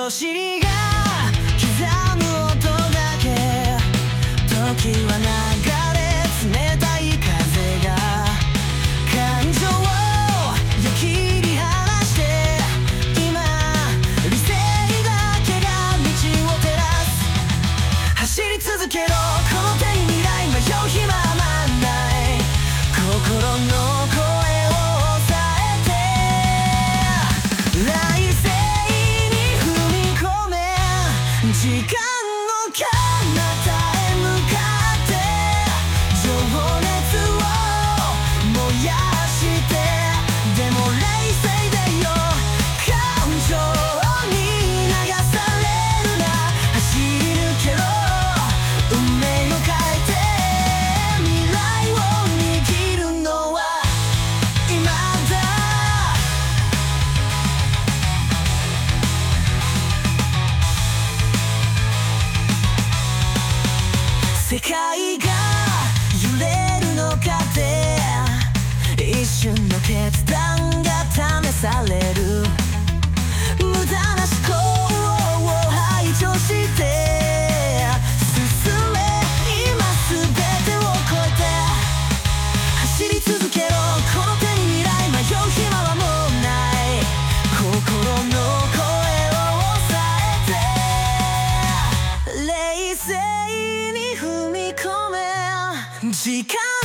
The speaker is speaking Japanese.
お尻が刻む音だけ時は流れ冷たい風が感情を切り離して今理性だけが道を照らす走り続けろこの手に未来迷う暇はない心の声を抑えて来世に踏み込め時間の彼方へ向かって情熱を燃やしてでも冷静でよ感情に流されるな走り抜けろ運命を変えて未来を握るのは今だ世界が揺れるのかって一瞬の決断が試される無駄な思考を排除して進め今全てを超えて走り続けろこの手に未来迷う暇はもうない心の声を抑えて冷静に踏み込め時間